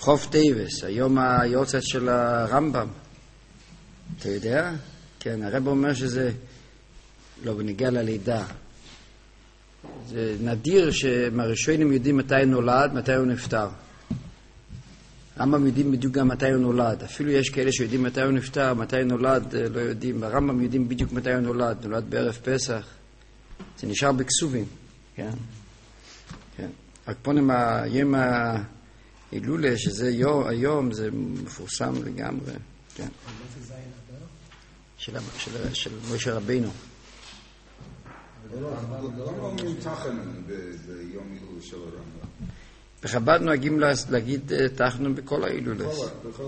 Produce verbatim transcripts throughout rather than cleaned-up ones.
חוף טייבס, היום היורצייט של הרמב"ם. אתה יודע? כן, הרב אומר שזה לא בנגיע ללידה. זה נדיר שמהראשונים יודעים מתי הוא נולד, מתי הוא נפטר. הרמב"ם יודעים בדיוק גם מתי הוא נולד. אפילו יש כאלה שיודעים מתי הוא נפטר, מתי הוא נולד, לא יודעים. הרמב"ם יודעים בדיוק מתי הוא נולד. נולד בערב פסח. זה נשאר בכסובים. כן. כן. רק פה נמה, יום ההילולה, שזה יום, היום, זה מפורסם לגמרי. כן. של, של, של משה רבינו. לא אומרים תחנון ביום הילולה של הרמב"ם. בחב"ד נוהגים להגיד תחנון בכל ההילולת. בכל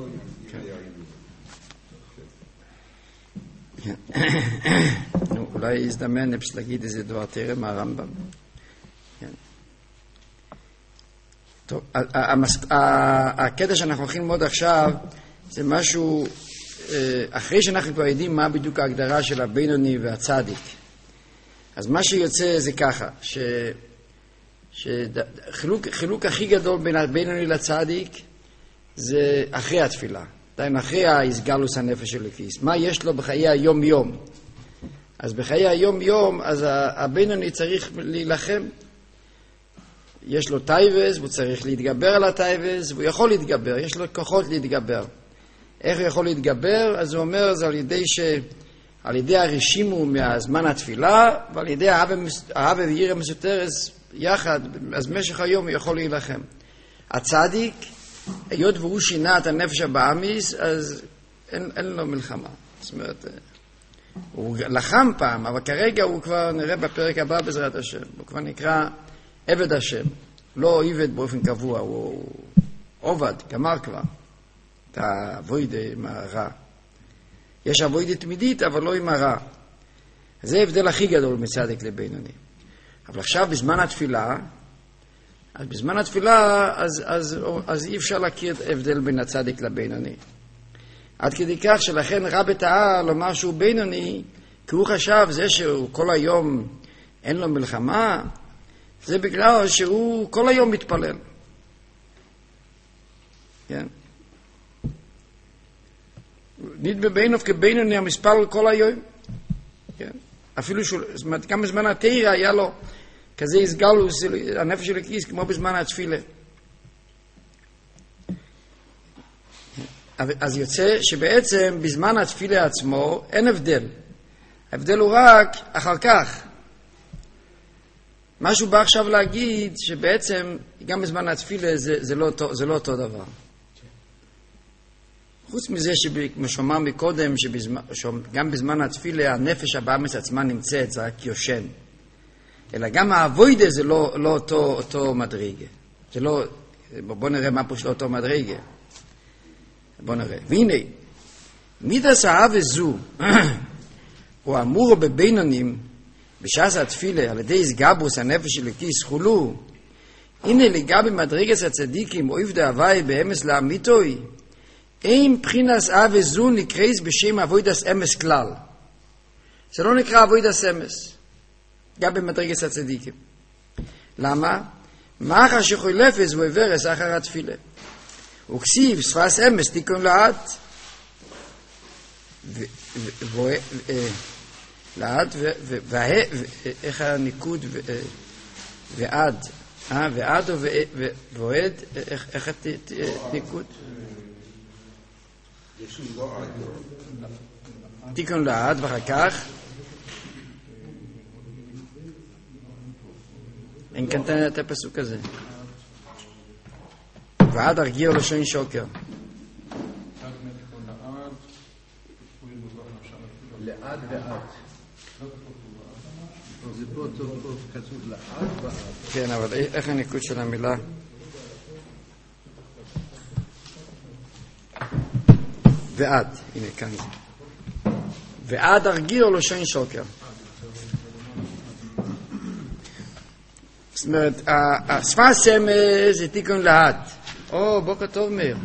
ההילולת. אולי יזדמן להגיד איזה דבר תראה מהרמב"ם. טוב, הקטע שאנחנו הולכים ללמוד עכשיו זה משהו, אחרי שאנחנו כבר יודעים מה בדיוק ההגדרה של הבינוני והצדיק. אז מה שיוצא זה ככה, ש... שחילוק חילוק הכי גדול בין הבינוני לצדיק זה אחרי התפילה, עדיין אחרי ההסגלוס הנפש של הכיס. מה יש לו בחיי היום יום? אז בחיי היום יום, אז הבינוני צריך להילחם. יש לו טייבס, הוא צריך להתגבר על הטייבס, והוא יכול להתגבר, יש לו כוחות להתגבר. איך הוא יכול להתגבר? אז הוא אומר, זה על ידי ש... על ידי הרשימו מהזמן התפילה, ועל ידי האהבה ויראה מסותרס יחד, אז במשך היום הוא יכול להילחם. הצדיק, היות והוא שינה את הנפש הבאמיס, אז אין, אין לו מלחמה. זאת אומרת, הוא לחם פעם, אבל כרגע הוא כבר נראה בפרק הבא בעזרת השם. הוא כבר נקרא עבד השם. לא עבד באופן קבוע, הוא עובד, גמר כבר. את העבודה עם הרע. יש עבודה תמידית, אבל לא עם הרע. זה ההבדל הכי גדול מצדיק לבינוני. אבל עכשיו בזמן התפילה, אז בזמן התפילה, אז, אז, אז אי אפשר להכיר את ההבדל בין הצדיק לבינוני. עד כדי כך שלכן רב טעה לומר שהוא בינוני, כי הוא חשב זה שהוא כל היום אין לו מלחמה, זה בגלל שהוא כל היום מתפלל. כן? נדמה בינוב כבינוני המספר כל היום. כן? אפילו שהוא, זאת אומרת, גם בזמן התירה היה לו כזה הסגלוס, הנפש של הכיס, כמו בזמן התפילה. אז יוצא שבעצם בזמן התפילה עצמו אין הבדל. ההבדל הוא רק אחר כך. משהו בא עכשיו להגיד שבעצם גם בזמן התפילה זה, זה, לא, זה לא אותו דבר. חוץ מזה שכמו שאמר מקודם, שגם בזמן התפילה הנפש הבאמיס עצמה נמצאת, זה רק יושן. אלא גם העבודה זה לא, לא אותו, אותו מדרגה. זה לא, בוא נראה מה פה של אותו מדרגה. בוא נראה. והנה, מידס האהבה זו, הוא אמור בבינונים, בשעת התפילה, על ידי הסגבוס הנפש של הכיס חולו, הנה לגבי מדרגת הצדיקים, אויב דהווי באמס לאמיתוי, אין בחינס אהבה זו נקראת בשם אבוידס אמס כלל. זה לא נקרא אבוידס אמס, גם במדרגת הצדיקים. למה? מאחר שחולפס הוא עברס אחר התפילה. וכסיב שפרס אמס תיקון לאט, לאט, ואיך הניקוד ועד, ועד ועד, איך הניקוד? תיקון לאט, ואחר כך אין כאן את הפסוק הזה. ועד הרגיע לשון שוקר. לאט ואט. זה פה טוב כתוב לאט ואט. כן, אבל איך הניקוד של המילה? ועד, הנה כאן זה. ועד הרגיע לשון שוקר. זאת אומרת, השפת סמס זה תיקון לאט. או, בוקר טוב מאיר.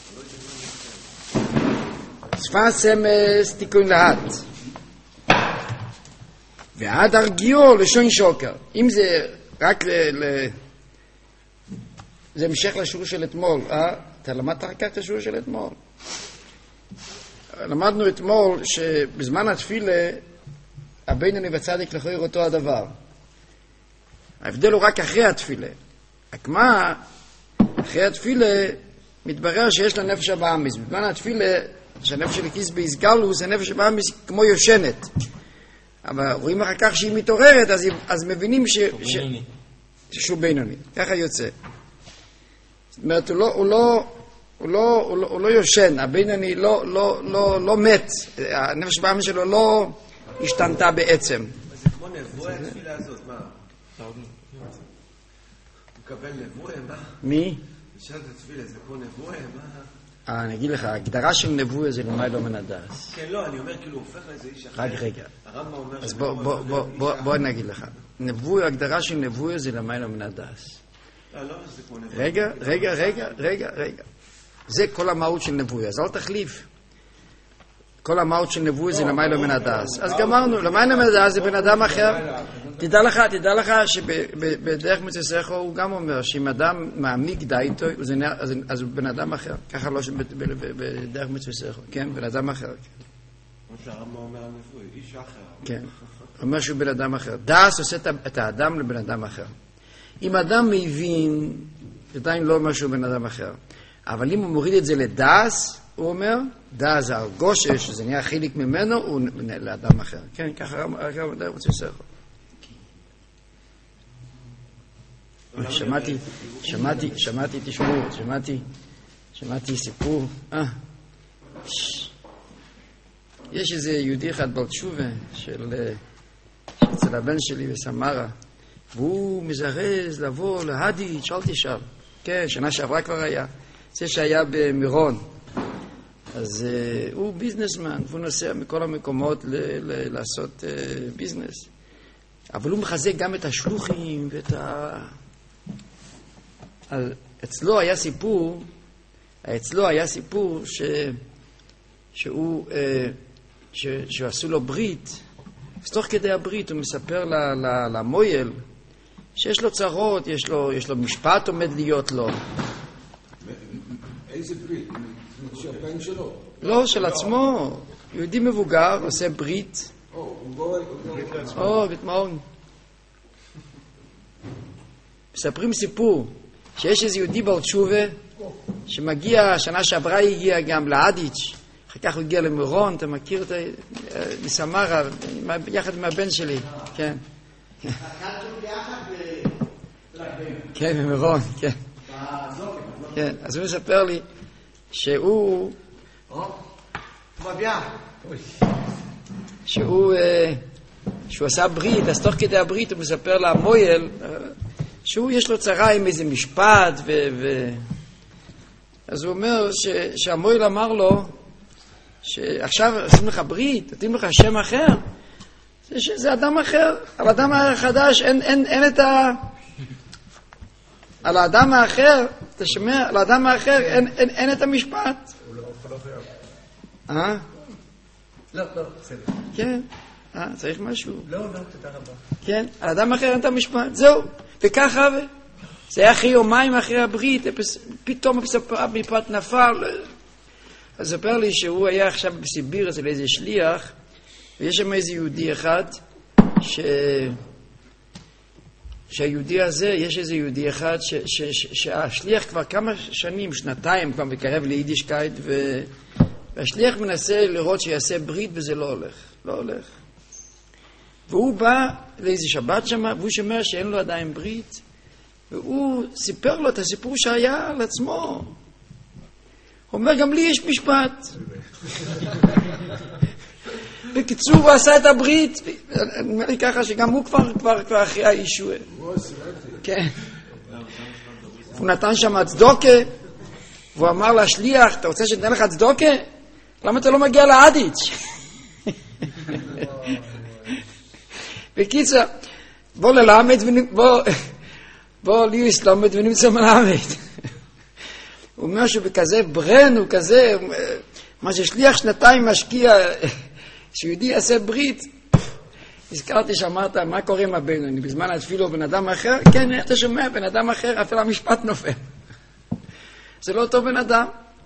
שפת סמס תיקון לאט. ועד הרגיעו לשון שוקר. אם זה רק ל... ל... זה המשך לשיעור של אתמול, אה? אתה למדת רק את השיעור של אתמול. למדנו אתמול שבזמן התפילה הבינוני והצדיק לכאורה אותו הדבר. ההבדל הוא רק אחרי התפילה. רק מה, אחרי התפילה מתברר שיש לה נפש הבאמיס. בזמן התפילה, שהנפש של הכיס בהסגלוס, הנפש הבאמיס כמו יושנת. אבל רואים אחר כך שהיא מתעוררת, אז, אז מבינים ש, ש, שהוא בינוני. ככה יוצא. זאת אומרת, הוא לא, הוא לא, הוא לא, הוא לא, הוא לא יושן, הבינוני לא, לא, לא, לא מת. הנפש הבאמיס שלו לא השתנתה בעצם. זה כמו נבואה התפילה הזאת, מה? הוא מקבל נבואה, מה? מי? בשעת התפילה זה כמו נבואה, מה? אה, אני אגיד לך, ההגדרה של נבואה זה למעלה מן הדס. כן, לא, אני אומר כאילו הוא הופך לאיזה איש אחר. רק רגע. הרמב"ם אומר... אז בוא, בוא, בוא, בוא, בוא נגיד לך. נבואה, ההגדרה של נבואה זה למעלה מן הדס. לא, לא, זה כמו נבואה. רגע, רגע, רגע, רגע, רגע. זה כל המהות של נבואה, אז אל תחליף. כל המהות של נבואה זה למעלה מן הדס. אז גמרנו, למעלה מן הדס זה בן אדם אחר. תדע לך, תדע לך שבדרך מצווסך הוא גם אומר שאם אדם מעמיק די איתו, אז הוא בן אדם אחר. ככה לא שבדרך מצווסך, כן? בן אדם אחר. כמו שהרמב"ם אומר על נבואה, איש אחר. כן. הוא אומר שהוא בן אדם אחר. דס עושה את האדם לבן אדם אחר. אם אדם מבין, עדיין לא אומר שהוא בן אדם אחר. אבל אם הוא מוריד את זה לדס, הוא אומר, דס זה הרגושה, שזה נהיה חיליק ממנו, הוא לאדם אחר. כן, ככה הרמב"ם די רוצה לסך. שמעתי, שמעתי, שמעתי, תשמעו, שמעתי, שמעתי סיפור. אה, יש איזה יהודי אחד בעל תשובה של אצל הבן שלי בסמרה, והוא מזרז לבוא להדיץ', אל תשאל. כן, שנה שעברה כבר היה. זה שהיה במירון. אז uh, הוא ביזנסמן, והוא נוסע מכל המקומות ל- ל- לעשות uh, ביזנס. אבל הוא מחזק גם את השלוחים ואת ה... אז אצלו היה סיפור, אצלו היה סיפור ש... שהוא, uh, ש... שעשו לו ברית, אז תוך כדי הברית הוא מספר ל... ל... למויל שיש לו צרות, יש לו, יש לו משפט עומד להיות לו. איזה ברית? שהבן שלו? לא, של עצמו. יהודי מבוגר עושה ברית. או, הוא גורל, הוא ברית לעצמו. או, בתמאון. מספרים סיפור שיש איזה יהודי בעל תשובה שמגיע, שנה שעברה הגיע גם לאדיץ', אחר כך הוא הגיע למירון, אתה מכיר את מסמרה, יחד עם הבן שלי, כן. כן, במירון, כן. כן, אז הוא מספר לי שהוא שהוא שהוא עשה ברית, אז תוך כדי הברית הוא מספר למויל שהוא יש לו צרה עם איזה משפט ו... ו... אז הוא אומר ש... שהמויל אמר לו שעכשיו עושים לך ברית, נותנים לך שם אחר, זה, שזה אדם אחר, על אדם החדש אין, אין, אין את ה... על האדם האחר, אתה שומע? על האדם האחר אין, אין, אין את המשפט. הוא לא חייב. אה? לא, לא, בסדר. כן. אה, צריך משהו. לא, לא, תודה רבה. כן, על האדם האחר אין את המשפט. זהו. וככה, זה היה אחרי יומיים אחרי הברית, פתאום המשפט נפל. אז ספר לי שהוא היה עכשיו בסיביר אצל איזה שליח, ויש שם איזה יהודי אחד, ש... שהיהודי הזה, יש איזה יהודי אחד, ש... ש... ש... שהשליח כבר כמה שנים, שנתיים, כבר מקרב ליידישקייט, ו... והשליח מנסה לראות שיעשה ברית, וזה לא הולך. לא הולך. והוא בא לאיזה שבת שם, והוא שומע שאין לו עדיין ברית, והוא סיפר לו את הסיפור שהיה על עצמו. הוא אומר, גם לי יש משפט. בקיצור, הוא עשה את הברית. אומר לי ככה שגם הוא כבר, כבר, כבר אחרי הישוע. כן. הוא נתן שם צדוקה, והוא אמר לשליח, אתה רוצה שתתן לך צדוקה? למה אתה לא מגיע לאדיץ'? בקיצור, בוא ללמד, בוא, בוא ליוס למד ונמצא מלמד. הוא אומר שבכזה ברן, הוא כזה, מה ששליח שנתיים משקיע, שיהודי יעשה ברית, הזכרתי שאמרת, מה קורה עם הבינוני? בזמן התפילה בן אדם אחר? כן, אתה שומע, בן אדם אחר, אפילו המשפט נופל. זה לא אותו בן אדם.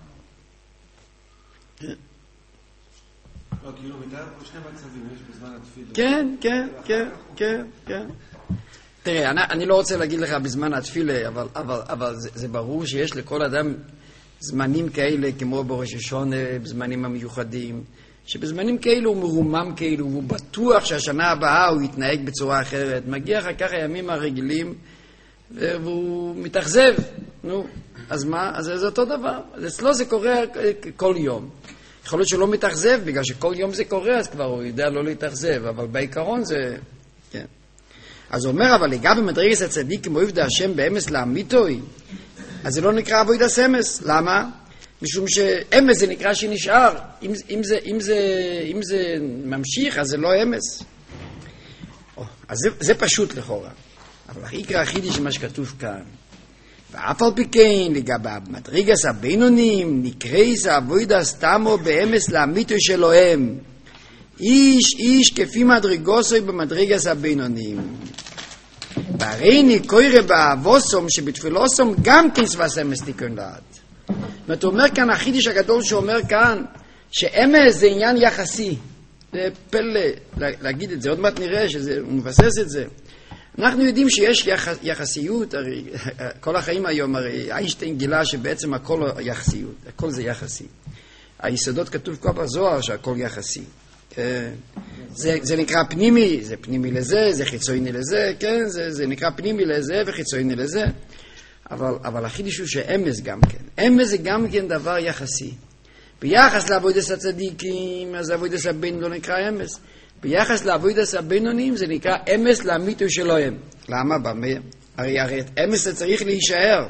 לא, כאילו, מתאר פה שני מצבים, יש בזמן התפילה. כן, כן, כן, כן, כן. תראה, אני, אני לא רוצה להגיד לך בזמן התפילה, אבל, אבל, אבל זה, זה ברור שיש לכל אדם זמנים כאלה, כמו בראש השונה, בזמנים המיוחדים, שבזמנים כאלו הוא מרומם כאלו, והוא בטוח שהשנה הבאה הוא יתנהג בצורה אחרת. מגיע אחר כך הימים הרגילים, והוא מתאכזב. נו, אז מה? אז זה אותו דבר. אז אצלו זה קורה כל יום. יכול להיות שלא מתאכזב, בגלל שכל יום זה קורה, אז כבר הוא יודע לא להתאכזב, אבל בעיקרון זה... כן. אז הוא אומר, אבל לגבי מדרגת הצדיק כמו עבד השם באמס לאמיתוי, אז זה לא נקרא עבודת אמס. למה? משום שאמס זה נקרא שנשאר. אם, אם, זה, אם, זה, אם זה ממשיך, אז זה לא אמס. אז זה, זה פשוט לכאורה. אבל הכי יקרא החידוש מה שכתוב כאן. ואף על פי כן, לגבי מדרגת הבינונים, נקרא עבודת תמו באמס לאמיתוי שלהם. איש איש כפי מדרגוסוי במדרגת הבינונים. והרי נקרא באבוסום שבתפילוסום גם כן סבס אמס תיקון לעד. זאת אומרת, הוא אומר כאן, החידוש הגדול שאומר כאן, שאמס זה עניין יחסי. זה פלא להגיד את זה, עוד מעט נראה שהוא מבסס את זה. אנחנו יודעים שיש יחס, יחסיות, הרי כל החיים היום, הרי איינשטיין גילה שבעצם הכל יחסיות, הכל זה יחסי. היסודות כתוב כבר בזוהר שהכל יחסי. זה, זה נקרא פנימי, זה פנימי לזה, זה חיצוני לזה, כן? זה, זה נקרא פנימי לזה וחיצוני לזה. אבל, אבל החידוש הוא שאמס גם כן. אמס זה גם כן דבר יחסי. ביחס לעבודת הצדיקים, אז עבודת הבינונים לא נקרא אמס. ביחס לעבודת הבינונים זה נקרא אמס לאמיתוי שלהם. למה? במה? הרי, הרי אמס זה צריך להישאר.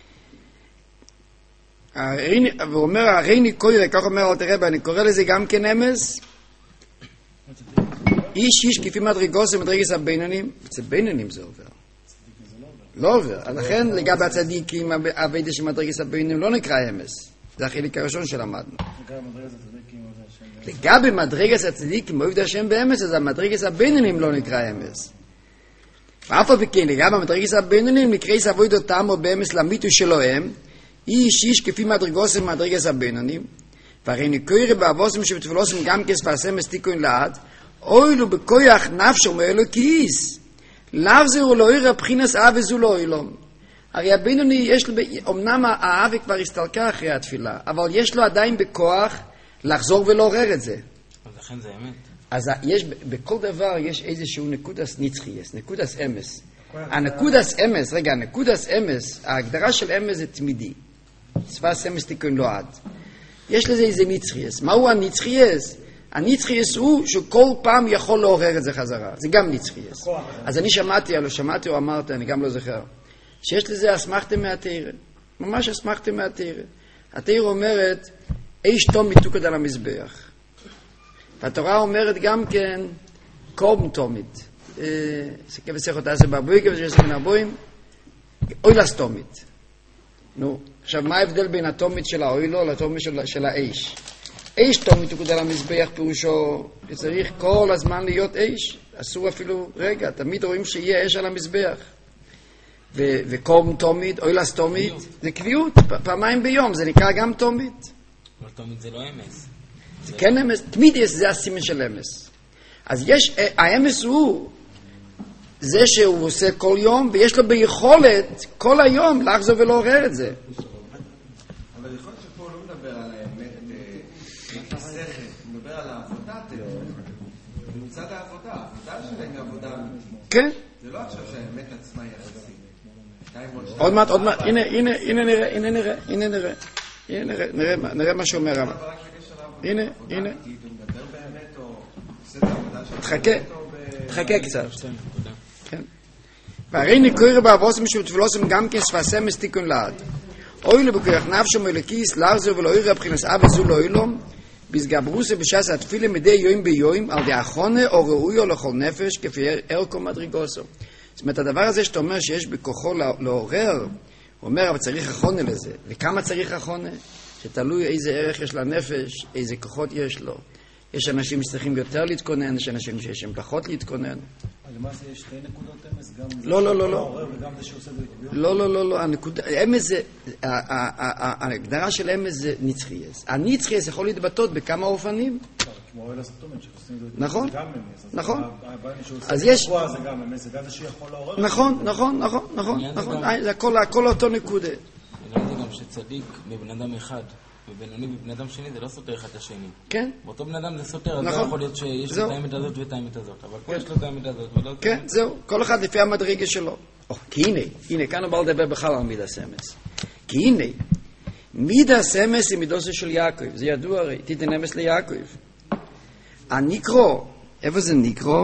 והוא אומר, הרי נקרא, כך אומר אלתר רבי, אני קורא לזה גם כן אמס. איש איש כפי מדרגוס ומדרגת הבינונים. זה בינונים זה עובר. לא עובר. לכן לגבי הצדיקים, העבודה של מדרגת הבינונים לא נקרא אמס. זה החלק הראשון שלמדנו. לגבי מדרגת הצדיקים, עבודת השם באמס, אז המדרגת הבינונים לא נקרא אמס. ואף על פי כן, לגבי מדרגת הבינונים, נקרא עבודת תמו באמס לאמיתוי שלהם, איש איש כפי מדרגוס ומדרגת הבינונים, והרי נקרא באבוסם שבתפילוסם גם כספס אמס תיקון לעד, אוילו בכוח נפשו מאלוקיס, לאו זהו לא יראה בחינס אב וזו לא אילום. הרי הבינוני יש לו, אמנם האב כבר הסתלקה אחרי התפילה, אבל יש לו עדיין בכוח לחזור ולעורר את זה. אז לכן זה אמת. אז יש, בכל דבר יש איזשהו נקודס נצחייס, נקודס אמס. הנקודס אמס, רגע, הנקודס אמס, ההגדרה של אמס זה תמידי. ספס אמס תיקון לא עד. יש לזה איזה נצחייס. מהו הנצחייס? הנצחייס הוא שכל פעם יכול לעורר את זה חזרה. זה גם נצחייס. אז אני שמעתי, לא שמעתי או אמרת, אני גם לא זוכר. שיש לזה אסמכתם מהתארה. ממש אסמכתם מהתארה. התארה אומרת, איש תומית תוקד על המזבח. והתורה אומרת גם כן, קום תומית. זה כבסך אותה זה בבוי, כבסך אותה מן הבוים, אוילס תומית. נו, עכשיו מה ההבדל בין התומית של האוילו לתומית של, של האיש? איש תומית תוקד על המזבח פירושו, שצריך כל הזמן להיות איש. אסור אפילו, רגע, תמיד רואים שיהיה אש על המזבח. ו- וקום תומית, אוילס תומית, זה קביעות, פעמיים ביום, זה נקרא גם תומית. אבל תומית זה לא אמס. זה כן אמס, תמיד יש, זה הסימן של אמס. אז יש, האמס הוא זה שהוא עושה כל יום, ויש לו ביכולת כל היום לחזור ולעורר את זה. אבל יכול להיות שפה לא מדבר על האמת כשכל, הוא מדבר על העבודה, מצד העבודה, העבודה שלהם עבודה אמיתית. כן. זה לא עכשיו שהאמת עצמה יחסית. עוד מעט, עוד מעט, הנה, הנה, הנה נראה, הנה נראה, הנה נראה, הנה נראה, נראה, נראה מה שאומר רב. הנה, הנה. תחכה, תחכה קצת. כן. והרי נקרא באבוסם שבתפילוסם גם כן ספס אמס תיקון לעד. אוי לבכוח נפשו מאלוקיס לחזור ולא יראה בחינס אב וזו לא אילום, בסגברוסה בשעס התפילה מדי יום ביום על דאחונה או ראויו לכל נפש כפי ערכו מדרגוסו. זאת אומרת, הדבר הזה שאתה אומר שיש בכוחו לעורר, הוא אומר, אבל צריך אחונה לזה. וכמה צריך אחונה? שתלוי איזה ערך יש לנפש, איזה כוחות יש לו. יש אנשים שצריכים יותר להתכונן, יש אנשים שיש להם פחות להתכונן. למעשה יש שתי נקודות אמס, גם זה לא, לא, לא, לא. העורר וגם זה שעושה בעקביות? לא, לא, לא, לא, הנקודה, אמס זה, ההגדרה של אמס זה נצחייס. הנצחייס יכול להתבטאות בכמה אופנים. כמו אלה סתומת שעושים את זה. נכון, גם אמס. נכון. אז יש... זה גם אמס, זה גם זה שיכול לעורר. נכון, נכון, נכון, נכון, נכון. זה הכל אותו נקודה. אני יודע גם שצדיק בבן אדם אחד, ובינוני בבן אדם שני, זה לא סותר אחד את השני. כן. באותו בן אדם זה סותר, אז לא נכון. יכול להיות שיש לו את האמת הזאת ואת האמת הזאת. אבל פה יש לו את האמת הזאת ולא... כן, זהו. כל אחד לפי המדרגה שלו. או, כי הנה, הנה, כאן הוא בא לדבר בכלל על מידס אמס. כי הנה, מידס אמס היא מידוסו של יעקב. זה ידוע הרי, תיתן אמס ליעקב. הניקרו, איפה זה ניקרו?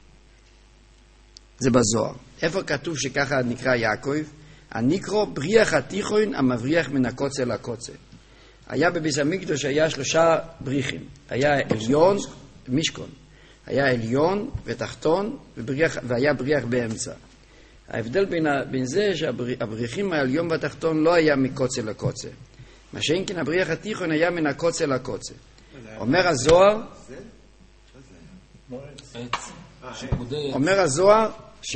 זה בזוהר. איפה כתוב שככה נקרא יעקב? הניקרו בריח התיכון המבריח מן הקוצה לקוצה. היה בביס המקדוש, היה שלושה בריחים. היה עליון, משכון. היה עליון ותחתון, ובריח, והיה בריח באמצע. ההבדל בין, בין זה שהבריחים העליון והתחתון לא היה מקוצה לקוצה. מה שאין כן הבריח התיכון היה מן הקוצה לקוצה. אומר הזוהר, אומר הזוהר,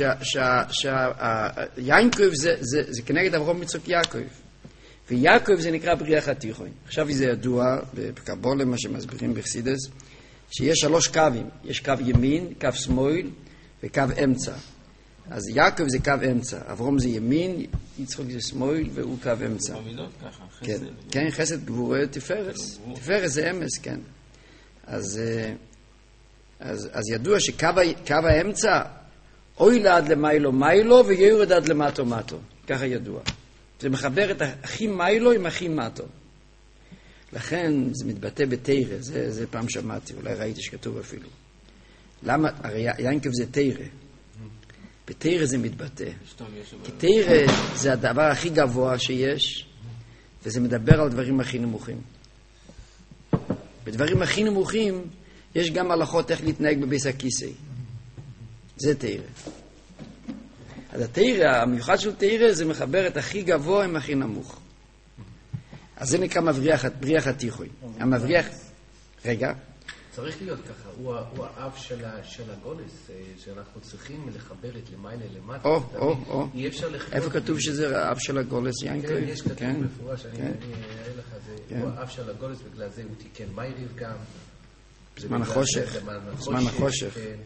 שיינקוב זה כנגד אברהם מצוק יעקב. ויעקב זה נקרא בריח התיכון. עכשיו זה ידוע, בקבולה, מה שמסבירים בחסידות, שיש שלוש קווים. יש קו ימין, קו שמאל וקו אמצע. אז יעקב זה קו אמצע, אברהם זה ימין, יצחק זה שמאל והוא קו אמצע. כן, כן, חסד גבורה תפארס. תפארס זה אמס, כן. אז, אז, אז ידוע שקו האמצע, אוי לעד למיילו מיילו ויורד עד למטו מטו. ככה ידוע. זה מחבר את הכי מיילו עם הכי מטו. לכן זה מתבטא בתירה, זה, זה פעם שמעתי, אולי ראיתי שכתוב אפילו. למה? הרי יעקב זה תירה. בתירה זה מתבטא. כי תירה זה הדבר הכי גבוה שיש, וזה מדבר על דברים הכי נמוכים. בדברים הכי נמוכים יש גם הלכות איך להתנהג בביס הכיסא. זה תירה. אז התירה, המיוחד של תירה זה מחבר את הכי גבוה עם הכי נמוך. אז זה נקרא מבריח, בריח התיכון. המבריח... רגע. צריך להיות ככה, הוא, הוא האב של, של הגולס, שאנחנו צריכים לחבר את למעלה למטה. או, או, או. אי אפשר לחבר... איפה כתוב שזה האב של הגולס, יעקב? כן, יש כתוב כן. מפורש, אני כן. אראה לך, זה, כן. הוא האב של הגולס, בגלל זה הוא תיקן מייריב גם. זמן החושך. זמן החושך. כן.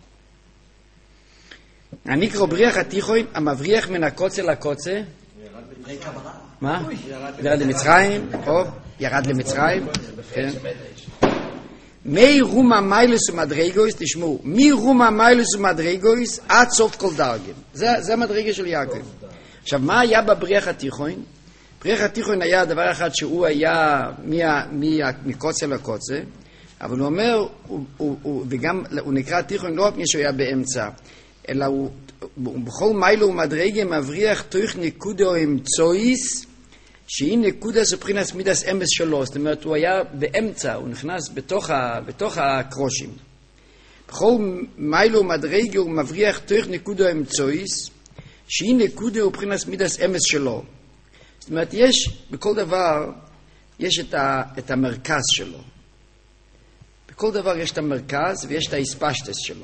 הנקרא בריח התיכון, המבריח מן הקוצה לקוצה. מה? ירד למצרים, או, ירד למצרים, כן. מי רומה מיילוס ומדרגויס, תשמעו, מי רומה מיילוס ומדרגויס עד סוף כל דרגים. זה, זה המדרגה של יעקב. עכשיו, מה היה בבריח התיכון? בריח התיכון היה דבר אחד שהוא היה מקוצה לקוצה, אבל הוא אומר, הוא, הוא, הוא, וגם הוא נקרא תיכון לא רק מי שהוא היה באמצע, אלא הוא, בכל מיילו ומדרגה מבריח תוך נקודו אמצעיס, שהיא נקודה סבחינס מידס אמס שלו. זאת אומרת, הוא היה באמצע, הוא נכנס בתוך, ה, בתוך הקרושים. בכל מיילו ומדרגה הוא מבריח תוך נקודו אמצעיס, שהיא נקודה ובחינס מידס אמס שלו. זאת אומרת, יש, בכל דבר, יש את, ה, את המרכז שלו. בכל דבר יש את המרכז ויש את האספשטס שלו.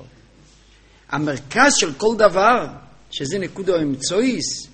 המרכז של כל דבר, שזה נקודו אמצעיס,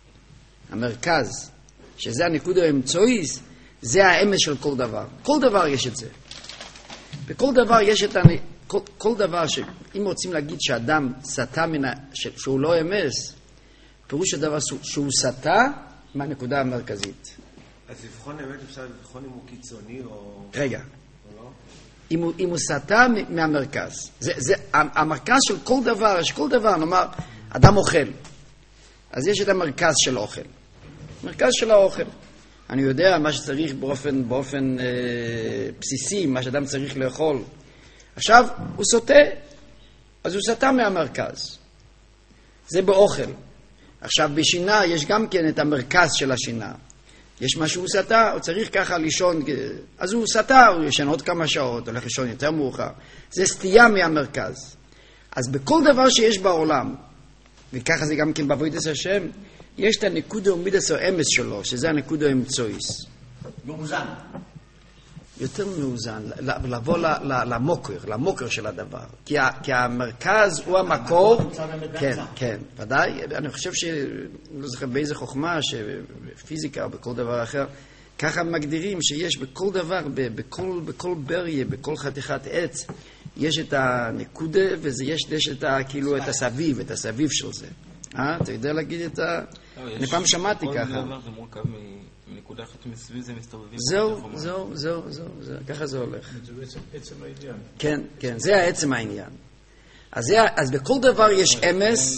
המרכז, שזה הנקודו אמצעיס, זה האמס של כל דבר. כל דבר יש את זה. בכל דבר יש את... כל, כל דבר שאם רוצים להגיד שאדם סטה מן... שהוא לא אמס, פירוש הדבר שהוא סטה מהנקודה המרכזית. אז לבחון אמת אפשר לבחון אם הוא קיצוני או... רגע. או לא? אם הוא, אם הוא סטה מהמרכז. זה, זה, המרכז של כל דבר, שכל דבר, נאמר, אדם אוכל. אז יש את המרכז של אוכל. מרכז של האוכל. אני יודע מה שצריך באופן, באופן אה, בסיסי, מה שאדם צריך לאכול. עכשיו, הוא סוטה, אז הוא סטה מהמרכז. זה באוכל. עכשיו, בשינה יש גם כן את המרכז של השינה. יש מה שהוא סטה, הוא צריך ככה לישון, אז הוא סטה, הוא ישן עוד כמה שעות, הולך לישון יותר מאוחר. זה סטייה מהמרכז. אז בכל דבר שיש בעולם, וככה זה גם כן בעבודת השם, יש את הנקודה ומידס או אמס שלו, שזה הנקודה אמצעיס. מאוזן. יותר מאוזן, לבוא למוקר, למוקר של הדבר. כי, כי המרכז הוא המקור, כן, כן, ודאי. אני חושב ש... לא זוכר באיזה חוכמה, שפיזיקה או בכל דבר אחר, ככה מגדירים שיש בכל דבר, בכל, בכל בריה, בכל חתיכת עץ, יש את הנקודה, ויש את ה, כאילו, את הסביב, את הסביב של זה. אה? אתה יודע להגיד את ה... אני פעם שמעתי ככה. כל דבר זה מורכב מנקודה אחת מסביב, זה מסתובבים. זהו, זהו, זהו, זהו, ככה זה הולך. זה בעצם עצם העניין. כן, כן, זה העצם העניין. אז בכל דבר יש אמס.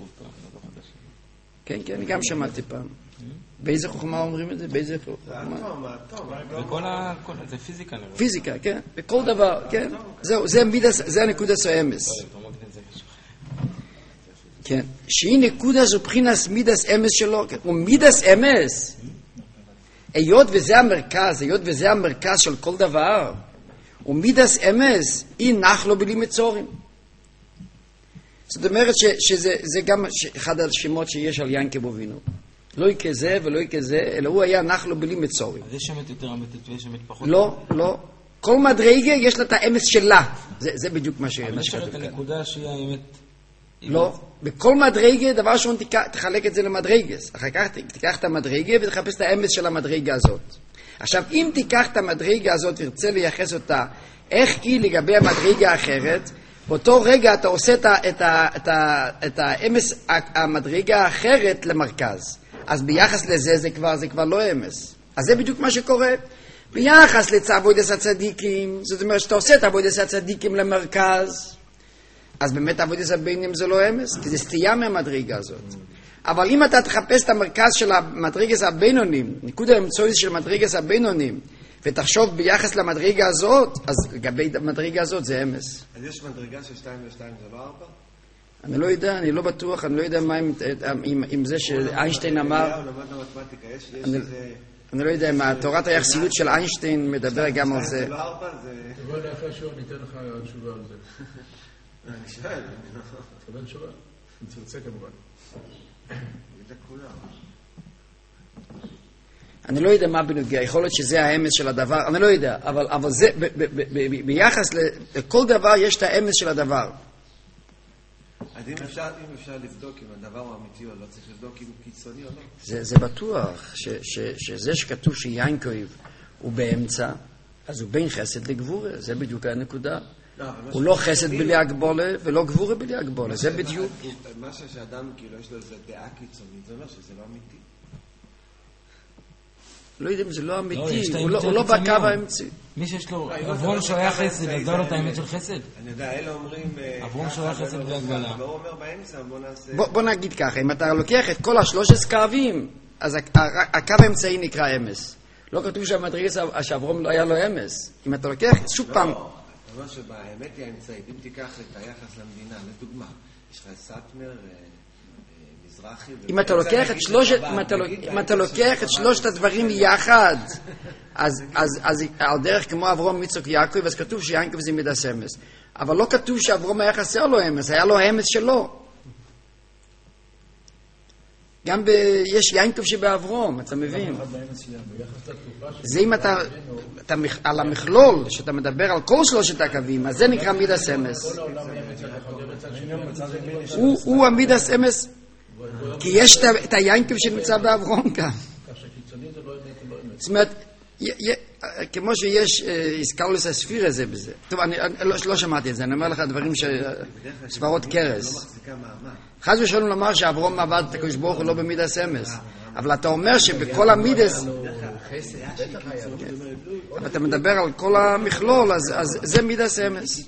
כן, כן, אני גם שמעתי פעם. באיזה חוכמה אומרים את זה? באיזה חוכמה? זה פיזיקה. פיזיקה, כן. בכל דבר, כן. זהו, זה הנקודה של האמס. כן. שהיא נקודה זו בחינס מידס אמס שלו. ומידס אמס, היות וזה המרכז, היות וזה המרכז של כל דבר, ומידס אמס, היא נחלו בלי מצורים. זאת אומרת שזה גם אחד השמות שיש על ינקב אבינו. לא היא כזה ולא היא כזה, אלא הוא היה נחלו בלי מצורים. אז יש שמת יותר אמיתית ויש שמת פחות? לא, לא. כל מדרגה יש לה את האמס שלה. זה בדיוק מה שכתוב כאן. אבל יש את הנקודה שהיא האמת... לא. בכל מדרגה, דבר ראשון תחלק את זה למדרגס. אחר כך תיקח את המדרגה ותחפש את האמס של המדרגה הזאת. עכשיו, אם תיקח את המדרגה הזאת ותרצה לייחס אותה, איך היא לגבי המדרגה האחרת, באותו רגע אתה עושה את, ה, את, ה, את, ה, את האמס, המדרגה האחרת למרכז. אז ביחס לזה זה כבר, זה כבר לא אמס. אז זה בדיוק מה שקורה. ביחס לצעבוידס הצדיקים, זאת אומרת שאתה עושה את עבוידס הצדיקים למרכז, אז באמת עבוידס הבינונים זה לא אמס, כי זה סטייה מהמדרגה הזאת. אבל אם אתה תחפש את המרכז של המדרגס הבינונים, ניקוד האמצעי של מדרגס הבינונים, ותחשוב ביחס למדרגה הזאת, אז לגבי המדרגה הזאת זה אמס. אז יש מדרגה של שתיים ושתיים זה לא ארבע? אני לא יודע, אני לא בטוח, אני לא יודע מה עם, עם, עם זה שאיינשטיין אמר. אני לא יודע אם תורת היחסיות של איינשטיין מדבר גם על זה. זה לא ארבע, זה... תבוא אליי אחרי השיעור, ניתן לך תשובה על זה. אני שואל. תקבל תשובה. אני תרצה כמובן. זה כולה. אני לא יודע מה בנוגע, יכול להיות שזה האמס של הדבר, אני לא יודע, אבל, אבל זה, ב, ב, ב, ב, ביחס לכל דבר יש את האמס של הדבר. אז אם אפשר, אם אפשר לבדוק אם הדבר הוא אמיתי או לא, צריך לבדוק אם הוא קיצוני או לא. זה, זה בטוח, ש, ש, שזה שכתוב שיינקוב הוא באמצע, אז הוא בין חסד לגבורה, זה בדיוק הנקודה. לא, הוא לא חסד בלי הגבולה ולא גבורה בלי הגבולה, זה בדיוק. מה שאדם כאילו יש לו איזו דעה קיצונית, זה אומר שזה לא אמיתי. לא יודע אם זה לא אמיתי, הוא לא בקו האמצעי. מי שיש לו, אברום שהיה חסד, ידע לו את האמת של חסד? אני יודע, אלה אומרים... אברום שהיה חסד בלי הגבלה. אבל הוא אומר באמצע, בוא נעשה... בוא נגיד ככה, אם אתה לוקח את כל השלושת קווים, אז הקו האמצעי נקרא אמס. לא כתוב שהמדרגה שאברום לא היה לו אמס. אם אתה לוקח, שוב פעם... לא, אתה אומר שבאמת היא האמצעית, אם תיקח את היחס למדינה, לדוגמה, יש לך סאטמר... אם אתה לוקח את שלושת, אם אתה לוקח את שלושת הדברים יחד, אז על דרך כמו אברום, מיצוק, יעקב, אז כתוב שיעקב זה מידס אמס. אבל לא כתוב שאברום היה חסר לו אמס, היה לו אמס שלו. גם יש יעקב שבאברום, אתה מבין? זה אם אתה, על המכלול, שאתה מדבר על כל שלושת הקווים, אז זה נקרא מידס אמס. הוא המידס אמס, כי יש את היינקב שנמצא באברום כאן. זאת אומרת, כמו שיש איסקאולוס הספיר הזה בזה. טוב, אני לא שמעתי את זה, אני אומר לך דברים שסברות קרס. חס ושלום לומר שאברום עבד את הקדוש ברוך הוא לא במידס אמס. אבל אתה אומר שבכל המידס... אבל אתה מדבר על כל המכלול, אז זה מידס אמס.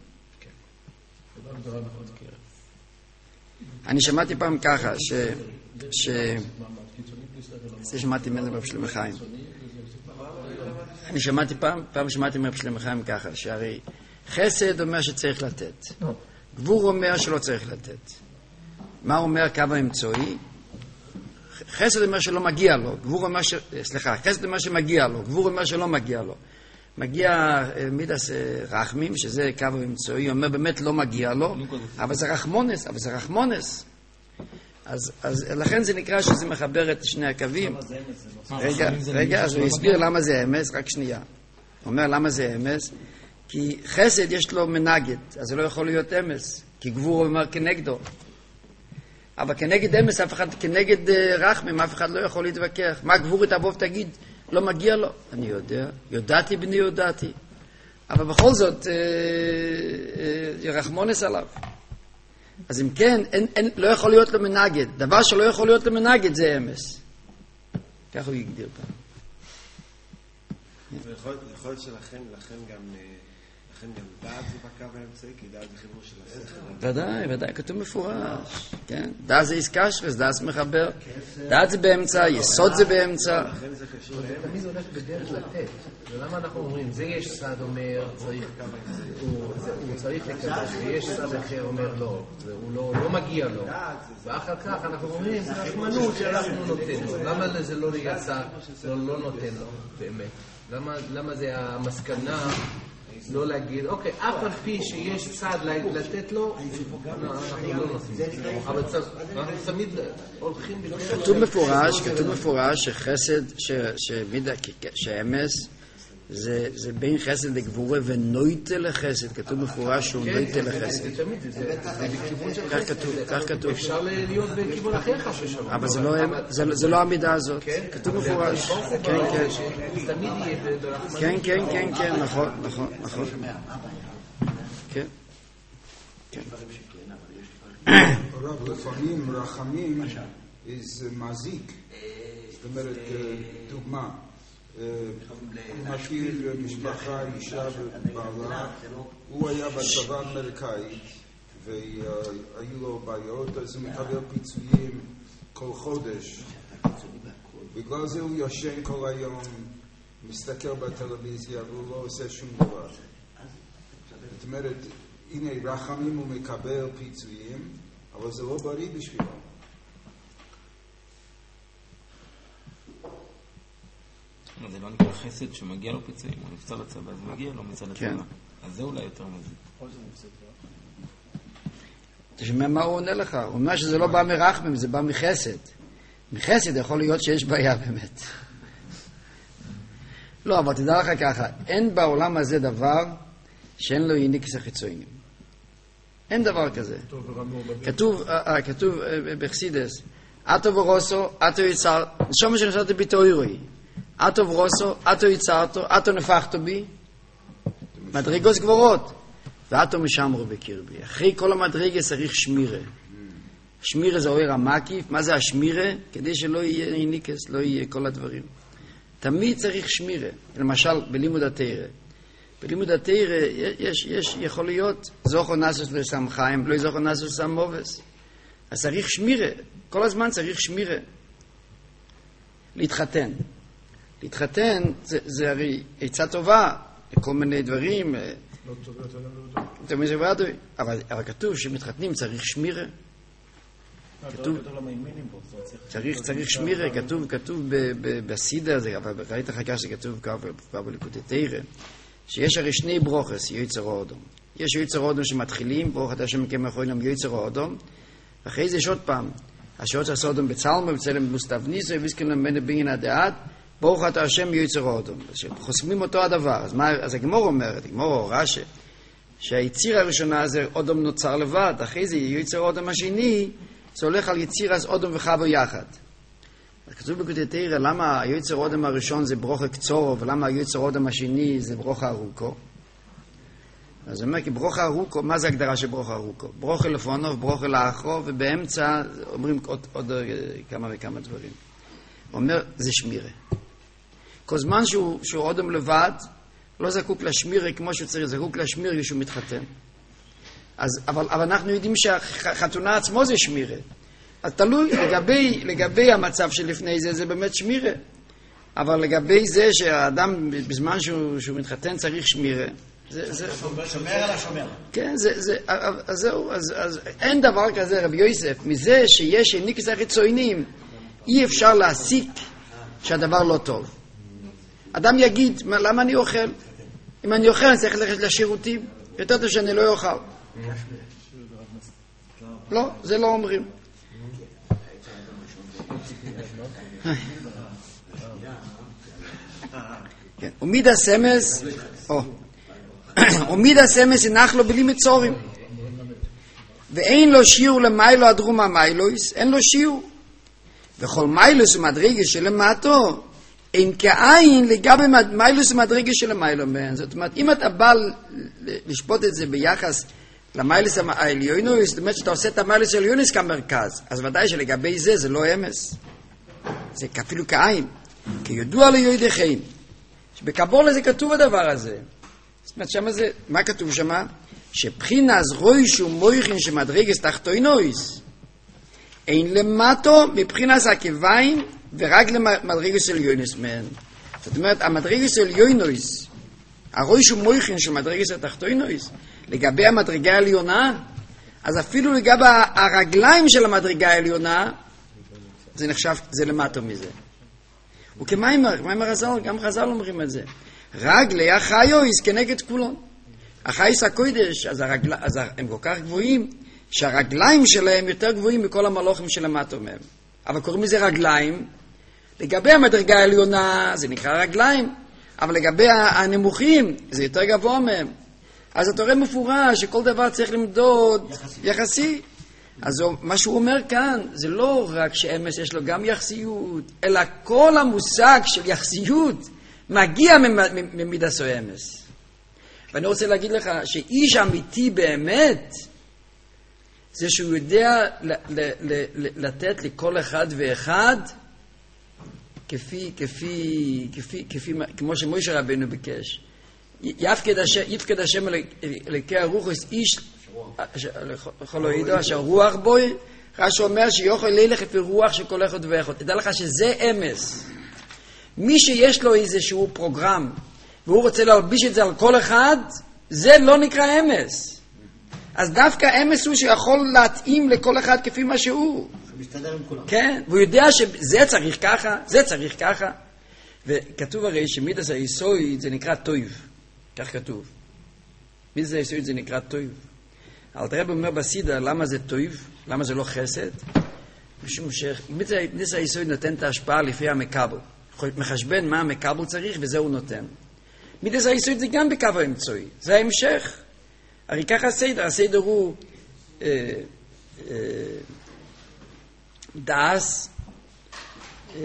אני שמעתי פעם ככה, ש... ש... זה שמעתי מזה ברב שלמה חיים. אני שמעתי פעם, פעם שמעתי מרב שלמה חיים ככה, שהרי חסד אומר שצריך לתת. גבור אומר שלא צריך לתת. מה אומר קו האמצעי? חסד אומר שלא מגיע לו, גבור אומר ש... סליחה, חסד אומר שמגיע לו, גבור אומר שלא מגיע לו. מגיע מידס רחמים, שזה קו האמצעי, אומר באמת לא מגיע לו, אבל זה רחמונס, אבל זה רחמונס. אז, אז לכן זה נקרא שזה מחבר את שני הקווים. רגע, רגע, אז הוא הסביר למה זה אמס, רק שנייה. הוא אומר, למה זה אמס? כי חסד יש לו מנגד, אז זה לא יכול להיות אמס, כי גבור הוא אומר כנגדו. אבל כנגד אמס, אף אחד, כנגד רחמים, אף אחד לא יכול להתווכח. מה גבור תבוא ותגיד? לא מגיע לו. אני יודע, יודעתי בני יודעתי. אבל בכל זאת, אה, אה, רחמונס עליו. אז אם כן, אין, אין, לא יכול להיות לו מנגד. דבר שלא יכול להיות לו מנגד זה אמס. כך הוא יגדיר פעם. יכול להיות שלכן, לכן גם, לכן גם דעת זה בקו האמצעי, כי דעת זה חיבור של השכל. ודאי, ודאי, כתוב מפורש. כן? דעת זה איסקשרס, דעת זה מחבר. דעת זה באמצע, יסוד זה באמצע. לכן זה קשור זה תמיד הולך בדרך לתת. ולמה אנחנו אומרים, זה יש צד אומר, הוא צריך לקבל, ויש צד אחר אומר לא, הוא לא מגיע לו. ואחר כך אנחנו אומרים, זה רחמנות שאנחנו נותן לו. למה זה לא יצא, לא נותן לו, באמת? למה זה המסקנה לא להגיד, אוקיי, אף על פי שיש צד לתת לו, אנחנו לא נותנים. אבל אנחנו תמיד הולכים בדרך. כתוב מפורש, כתוב מפורש שחסד, שאמס, זה בין חסד לגבורה ונויטה לחסד. כתוב מפורש שהוא נויטה לחסד. זה תמיד, זה בכיוון של כך כתוב, כך כתוב. אפשר להיות בכיוון אחר חשש. אבל זה לא המידה הזאת. כתוב מפורש. כן, כן. תמיד יהיה ברחמנות. כן, כן, כן, כן, נכון, נכון, נכון. כן. הרב, לפעמים רחמים זה מזיק. זאת אומרת, דוגמה. מכיר משפחה, אישה ובעלה, הוא היה בצבא האמריקאי והיו לו בעיות, אז הוא מקבל פיצויים כל חודש. בגלל זה הוא יושן כל היום, מסתכל בטלוויזיה והוא לא עושה שום דבר. זאת אומרת, הנה רחמים הוא מקבל פיצויים, אבל זה לא בריא בשבילו. זה לא נקרא חסד שמגיע לו פיצויים, הוא נפצע לצבא, אז מגיע לו מצד הצבא. אז זה אולי יותר מזה. תשמע מה הוא עונה לך, הוא אומר שזה לא בא מרחמים, זה בא מחסד. מחסד יכול להיות שיש בעיה באמת. לא, אבל תדע לך ככה, אין בעולם הזה דבר שאין לו איניקס החיצוניים. אין דבר כזה. כתוב, כתוב בחסידס, אתו ורוסו, אתו יצר, שומע שנסעתי בתוירוי. אתו ורוסו, אתו יצרתו, אתו נפחתו בי, מדרגות גבורות, ואתו משמרו בקרבי. אחרי כל המדרגה צריך שמירה. שמירה זה אוהר המקיף. מה זה השמירה? כדי שלא יהיה איניקס, לא יהיה כל הדברים. תמיד צריך שמירה. למשל, בלימוד התורה. בלימוד התורה יש, יש, יכול להיות זוכו נסוס לסם חיים, לא זוכו נסוס לסם מובס. אז צריך שמירה. כל הזמן צריך שמירה. להתחתן. להתחתן זה, זה הרי עצה טובה לכל מיני דברים. לא טוב יותר לא טוב. אבל, אבל כתוב שמתחתנים צריך שמירה. כתוב, צריך, צריך שמירה, כתוב, כתוב בסידה הזה, אבל ראית אחר כך שכתוב כבר בליקוטי תורה, שיש הרי שני ברוכס, יוצר האודום. יש יוצר האודום שמתחילים, ברוך אתה השם מכם אחרונים יוצר האודום, ואחרי זה יש עוד פעם, השעות שעשה אודום בצלמה, בצלם בוסטב ניסו, ויסקן למנה בינין הדעת, ברוך אתה השם יוצר האודום. חוסמים אותו הדבר. אז, מה, אז הגמור אומרת, הגמור הוראה ש, שהיציר הראשונה זה אודום נוצר לבד, אחרי זה יוצר האודום השני, זה הולך על יציר אז אודום וחבו יחד. כתוב בקוטי תורה, למה היוצר אודום הראשון זה ברוכה קצורו, ולמה היוצר אודום השני זה ברוכה ארוכו? אז הוא אומר, כי ברוכה ארוכו, מה זה הגדרה של ברוכה ארוכו? ברוכה לפונו, ברוכה לאחרו, ובאמצע אומרים עוד, עוד כמה וכמה דברים. הוא אומר, זה שמירה. כל זמן שהוא, שהוא אודום לבד, לא זקוק לשמירה כמו שהוא צריך, זקוק לשמירה כשהוא מתחתן. אז, אבל, אבל אנחנו יודעים שהחתונה עצמו זה שמירה. אז תלוי, לגבי, לגבי המצב שלפני זה, זה באמת שמירה. אבל לגבי זה שהאדם בזמן שהוא, שהוא מתחתן צריך שמירה. זה, זה, שומר על השומר. כן, זה, זה, אז זהו, אז, אז אין דבר כזה, רבי יוסף, מזה שיש ניקס החיצוניים, אי אפשר להסיק שהדבר לא טוב. אדם יגיד, למה אני אוכל? אם אני אוכל, אני צריך ללכת לשירותים. יותר טוב שאני לא אוכל. לא, זה לא אומרים. כן, ומידה סמס, ומידה סמס ינח לו בלי מצורים. ואין לו שיעור למיילו הדרומה מיילויס, אין לו שיעור. וכל מיילוס ומדרגה שלמטו, אין כעין לגבי מיילוס ומדרגה שלמיילו מן. זאת אומרת, אם אתה בא לשפוט את זה ביחס למיילוס העליונוס, זאת אומרת שאתה עושה את המיילוס העליונוס כמרכז, אז ודאי שלגבי זה זה לא אמס. זה אפילו כעין. כי ידוע ליודעכם. שבקבולה זה כתוב הדבר הזה. זאת אומרת, שמה זה, מה כתוב שמה? שבחינס רויש ומויכין שמדרגס תחתוינויס אין למטו מבחינס עקביים ורק למדרגס עליונוס מן. זאת אומרת, המדרגס עליונוס, הרויש ומויכין שמדרגס התחתוינוס, לגבי המדרגה העליונה, אז אפילו לגבי הרגליים של המדרגה העליונה, זה נחשב, זה למטו מזה. וכמיימר, מיימר חז"ל, גם חז"ל אומרים את זה. רגלי החיויס כנגד כולון. החייס הקודש, אז, הרגל, אז הם כל כך גבוהים, שהרגליים שלהם יותר גבוהים מכל המלוכים שלמטו מהם. אבל קוראים לזה רגליים. לגבי המדרגה העליונה, זה נקרא רגליים. אבל לגבי הנמוכים, זה יותר גבוה מהם. אז אתה רואה מפורש שכל דבר צריך למדוד יחסי. יחסי. אז מה שהוא אומר כאן, זה לא רק שאמס יש לו גם יחסיות, אלא כל המושג של יחסיות מגיע ממידס או אמס. ואני רוצה להגיד לך שאיש אמיתי באמת, זה שהוא יודע ל- ל- ל- לתת לכל אחד ואחד, כפי, כפי, כפי, כפי, כמו שמוישה רבנו ביקש. יפקד השם, יפקד השם אלוקי הרוחוס איש, לכל לא ידע, אשר רוח בוי, רש"י אומר שיוכל לילך לפי רוח של כל אחד ואחד. תדע לך שזה אמס. מי שיש לו איזשהו פרוגרם, והוא רוצה להלביש את זה על כל אחד, זה לא נקרא אמס. אז דווקא אמס הוא שיכול להתאים לכל אחד כפי מה שהוא. מסתדר עם כולם. כן, והוא יודע שזה צריך ככה, זה צריך ככה. וכתוב הרי שמידס היסוד זה נקרא טויב. כך כתוב. מידס היסוד זה נקרא טויב. אלתר רבי אומר בסידה, למה זה טויב? למה זה לא חסד? משום שמידס היסוד נותן את ההשפעה לפי המקבל. מחשבן מה המקבל צריך וזה הוא נותן. מידס היסוד זה גם בקו האמצעי. זה ההמשך. הרי ככה הסדר. הסדר הוא אה, אה, דאס, אה,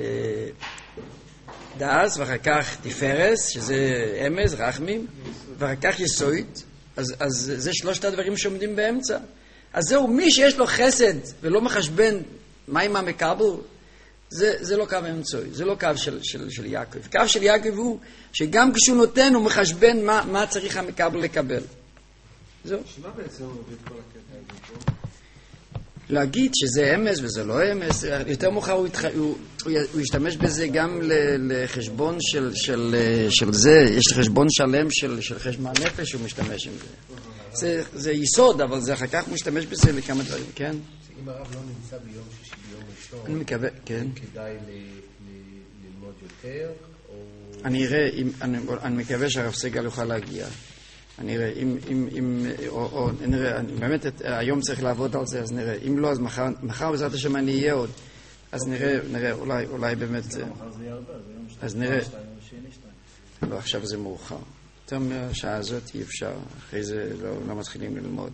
דאס, ואחר כך תפארס, שזה אמס, רחמים, ואחר כך יסוד. אז, אז זה שלושת הדברים שעומדים באמצע. אז זהו, מי שיש לו חסד ולא מחשבן מה עם המקבל, זה, זה לא קו האמצעי, זה לא קו של, של, של יעקב. קו של יעקב הוא שגם כשהוא נותן הוא מחשבן מה, מה צריך המקבל לקבל. זהו. שמה בעצם הוא מביא את כל הקטע הזה פה? להגיד שזה אמס וזה לא אמס, יותר מאוחר הוא, התח... הוא, הוא, הוא ישתמש בזה גם לחשבון של, של, של זה, יש חשבון שלם של, של חשבון נפש שהוא משתמש עם זה. זה, זה יסוד, אבל זה אחר כך הוא משתמש בזה לכמה דברים, כן? אם הרב לא נמצא ביום שישי ביום ראשון, אני מקווה, כן. כדאי ל- ל- ללמוד יותר, או... אני אראה, אם, אני, אני מקווה שהרב סגל יוכל להגיע. אני אראה, אם, אם, אם, או, או, נראה, אני באמת, היום צריך לעבוד על זה, אז נראה. אם לא, אז מחר, מחר בעזרת השם אני אהיה עוד. אז נראה, נראה, אולי, אולי באמת... מחר זה יהיה הרבה, זה יום שתיים. אז נראה. שתיים, שני, שתיים. לא, עכשיו זה מאוחר. יותר מהשעה הזאת אי אפשר. אחרי זה לא, לא מתחילים ללמוד.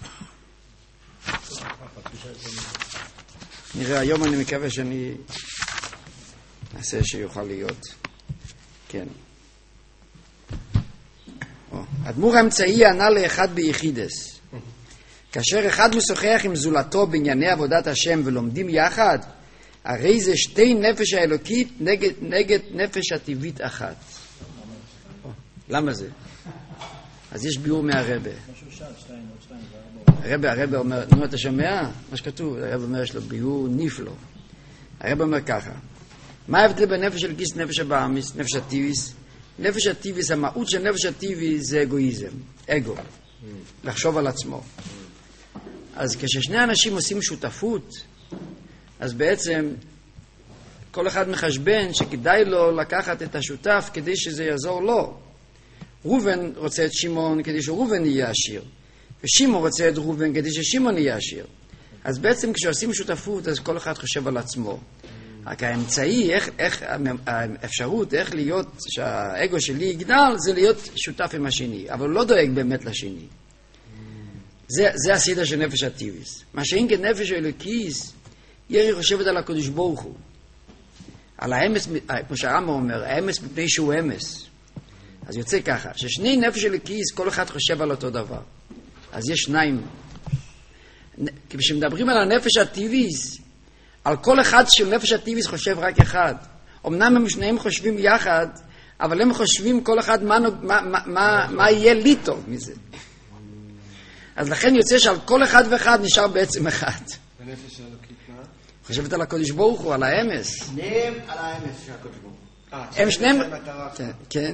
נראה, היום אני מקווה שאני אעשה שיוכל להיות. כן. הדמור האמצעי ענה לאחד ביחידס. כאשר אחד משוחח עם זולתו בענייני עבודת השם ולומדים יחד, הרי זה שתי נפש האלוקית נגד, נגד נפש הטבעית אחת. למה זה? אז יש ביאור מהרבא. הרבא, הרבא אומר, נו אתה שומע? מה שכתוב, הרבא אומר יש לו ביאור נפלא. הרבא אומר ככה, מה ההבדל בין נפש אלוקיס נפש הבאמיס, נפש הטבעיס? נפש הטבעיס, המהות של נפש הטבעי זה אגואיזם, אגו, לחשוב על עצמו. אז כששני אנשים עושים שותפות, אז בעצם כל אחד מחשבן שכדאי לו לקחת את השותף כדי שזה יעזור לו. רובן רוצה את שמעון כדי שרובן יהיה עשיר, ושימעון רוצה את רובן כדי ששימעון יהיה עשיר. אז בעצם כשעושים שותפות, אז כל אחד חושב על עצמו. רק האמצעי, איך, איך, האפשרות, איך להיות, שהאגו שלי יגדל, זה להיות שותף עם השני, אבל לא דואג באמת לשני. זה, זה הסידה של נפש הטבעיס. מה שאין כנפש אלוקיס, היא חושבת על הקדוש ברוך הוא. על האמס, כמו שהרמב"ם אומר, האמס מפני שהוא אמס. אז יוצא ככה, ששני נפש אלוקיס, כל אחד חושב על אותו דבר. אז יש שניים. כשמדברים על הנפש הטבעיס, על כל אחד של נפש הטבעיס חושב רק אחד. אמנם הם שניהם חושבים יחד, אבל הם חושבים כל אחד מה, מה, מה, מה, מה יהיה לי טוב מזה. אז לכן יוצא שעל כל אחד ואחד נשאר בעצם אחד. בנפש האלוקית מה? חושבת על הקדוש ברוך הוא, על האמס. שניהם על האמס של הקדוש ברוך הוא. הם שניהם... כן, כן.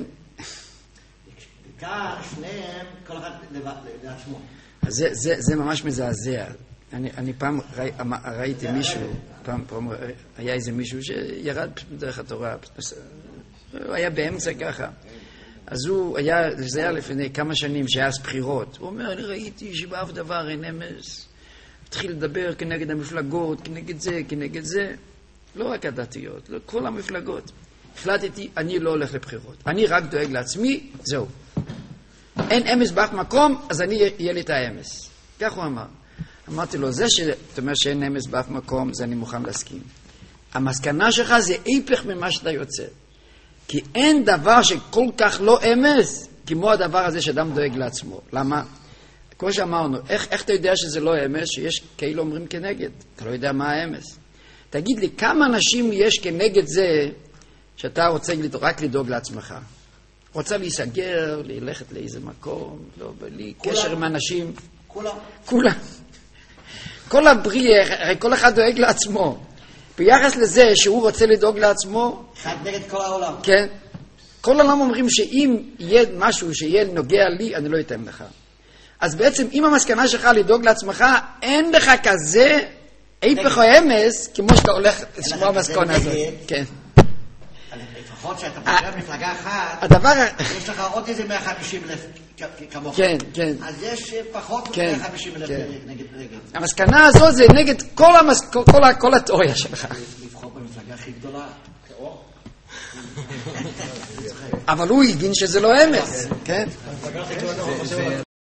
בעיקר שניהם, כל אחד לעצמו. אז זה, זה, זה ממש מזעזע. אני, אני פעם ראי, ראיתי מישהו, פעם, פעם היה איזה מישהו שירד דרך התורה, הוא היה באמצע ככה. אז הוא היה, זה היה לפני כמה שנים שהיה אז בחירות. הוא אומר, אני ראיתי שבאף דבר אין אמס. התחיל לדבר כנגד המפלגות, כנגד זה, כנגד זה. לא רק הדתיות, לא, כל המפלגות. החלטתי, אני לא הולך לבחירות. אני רק דואג לעצמי, זהו. אין אמס באף מקום, אז אני יהיה לי את האמס. כך הוא אמר. אמרתי לו, זה שאתה אומר שאין אמס באף מקום, זה אני מוכן להסכים. המסקנה שלך זה היפך ממה שאתה יוצא. כי אין דבר שכל כך לא אמס, כמו הדבר הזה שאדם דואג לעצמו. למה? כמו שאמרנו, איך, איך אתה יודע שזה לא אמס, שיש כאילו אומרים כנגד? אתה לא יודע מה האמס. תגיד לי, כמה אנשים יש כנגד זה, שאתה רוצה רק לדאוג לעצמך? רוצה להיסגר, ללכת לאיזה מקום, לא, בלי קשר עם אנשים. כולם. כולם. כל הבריאה, הרי כל אחד דואג לעצמו. ביחס לזה שהוא רוצה לדאוג לעצמו, אחד נגד כל העולם. כן. כל העולם אומרים שאם יהיה משהו שיהיה נוגע לי, אני לא אתן לך. אז בעצם אם המסקנה שלך לדאוג לעצמך, אין לך כזה היפך או אמס, כמו שאתה הולך לשמוע המסקנה הזאת. כן. לפחות שאתה פוגע מפלגה אחת, הדבר... יש לך עוד איזה מאה וחמישים אלף כמוך. כן, כן. אז יש פחות כן, מאה וחמישים אלף כן. נגד נגד. המסקנה הזאת זה נגד כל, המס... כל, כל, כל התיאוריה שלך. לבחור במפלגה הכי גדולה. אבל הוא הבין שזה לא אמס, כן?